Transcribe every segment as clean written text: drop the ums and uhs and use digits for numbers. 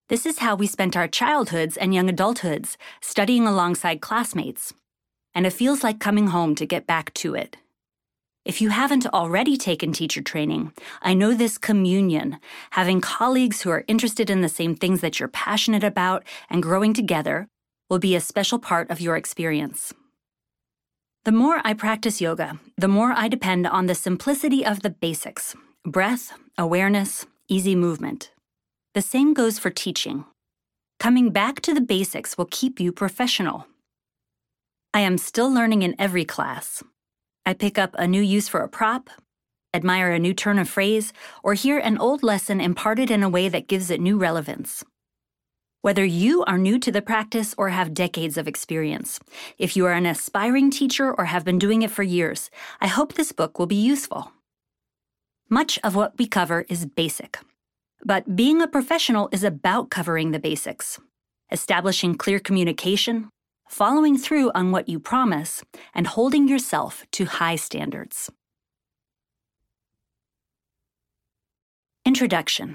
This is how we spent our childhoods and young adulthoods, studying alongside classmates. And it feels like coming home to get back to it. If you haven't already taken teacher training, I know this communion, having colleagues who are interested in the same things that you're passionate about and growing together, will be a special part of your experience. The more I practice yoga, the more I depend on the simplicity of the basics: breath, awareness, easy movement. The same goes for teaching. Coming back to the basics will keep you professional. I am still learning in every class. I pick up a new use for a prop, admire a new turn of phrase, or hear an old lesson imparted in a way that gives it new relevance. Whether you are new to the practice or have decades of experience, if you are an aspiring teacher or have been doing it for years, I hope this book will be useful. Much of what we cover is basic, but being a professional is about covering the basics, establishing clear communication, following through on what you promise, and holding yourself to high standards. Introduction.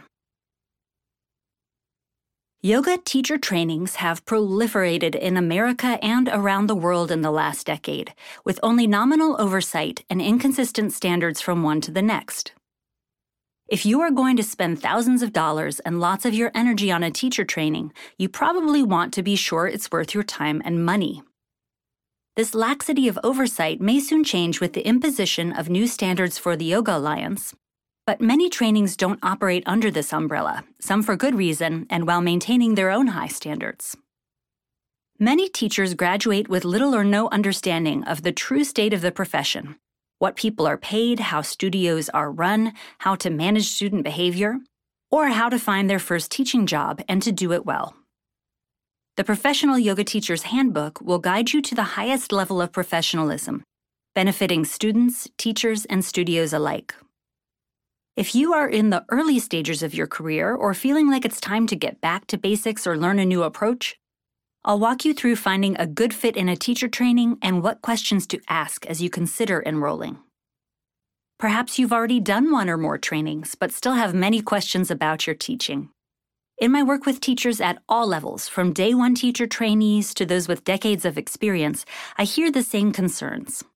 Yoga teacher trainings have proliferated in America and around the world in the last decade, with only nominal oversight and inconsistent standards from one to the next. If you are going to spend thousands of dollars and lots of your energy on a teacher training, you probably want to be sure it's worth your time and money. This laxity of oversight may soon change with the imposition of new standards for the Yoga Alliance, but many trainings don't operate under this umbrella, some for good reason and while maintaining their own high standards. Many teachers graduate with little or no understanding of the true state of the profession, what people are paid, how studios are run, how to manage student behavior, or how to find their first teaching job and to do it well. The Professional Yoga Teacher's Handbook will guide you to the highest level of professionalism, benefiting students, teachers, and studios alike. If you are in the early stages of your career or feeling like it's time to get back to basics or learn a new approach, I'll walk you through finding a good fit in a teacher training and what questions to ask as you consider enrolling. Perhaps you've already done one or more trainings, but still have many questions about your teaching. In my work with teachers at all levels, from day one teacher trainees to those with decades of experience, I hear the same concerns.